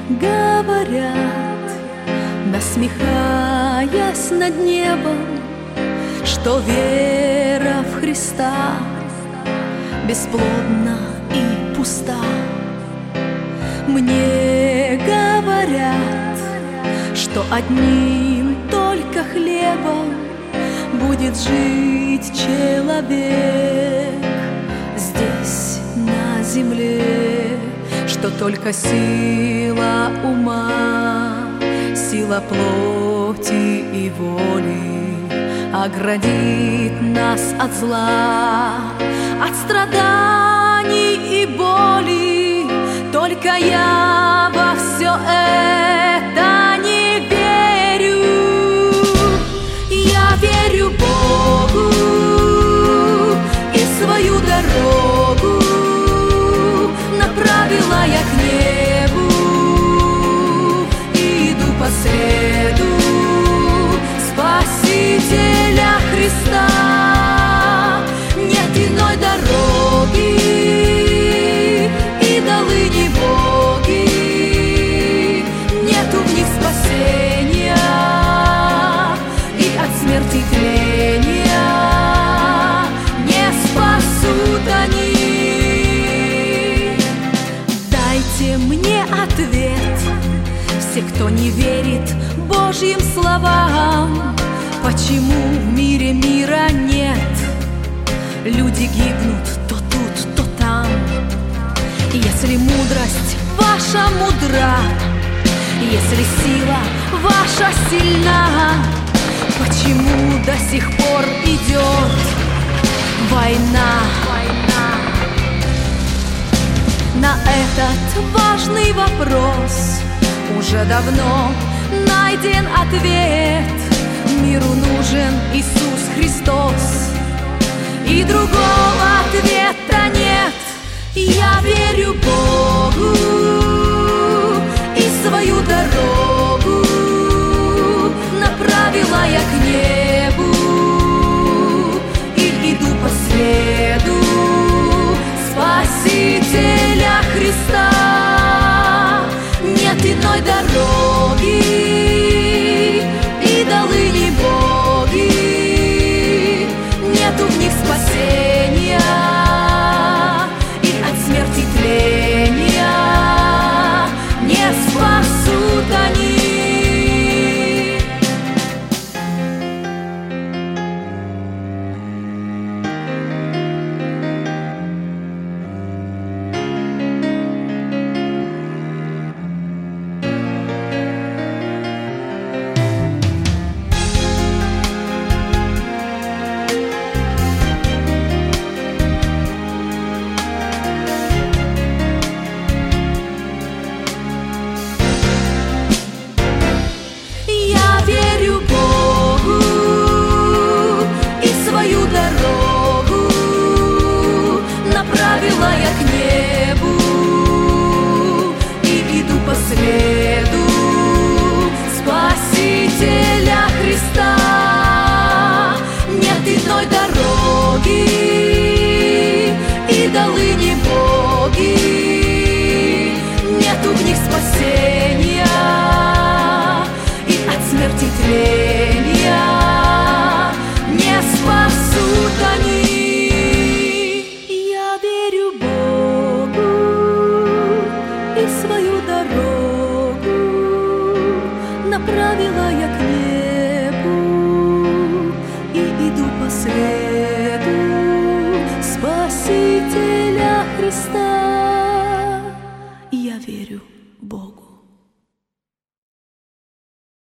говорят, насмехаясь над небом, что вера в Христа бесплодна и пуста. Мне говорят, что одним только хлебом будет жить человек здесь, на земле, что только сила ума, сила плоти и воли оградит нас от зла, от страданий и боли. Только я во все это не верю. Я верю Богу и свою дорогу направила я к небу и иду по следу Спасителя Христа. Нет иной дороги, идолы не боги, нету в них спасения и от смерти тления не спасут они. Дайте мне ответ, все, кто не верит Божьим словам. Почему в мире мира нет? Люди гибнут то тут, то там. Если мудрость ваша мудра, если сила ваша сильна, почему до сих пор идет война? На этот важный вопрос уже давно найден ответ. Миру нужен Иисус Христос, и другого ответа нет. Я верю Богу и свою дорогу направила я к небу и иду по следу Спасителя Христа. Нет иной дороги, идолы не боги, нету в них спасения и от смерти тления не спасут они. Направила я к небу и иду по следу Спасителя Христа. Нет иной дороги, идолы не боги, нету в них спасения и от смерти тления не спасут они. Свою дорогу направила я к небу и иду по следу Спасителя Христа.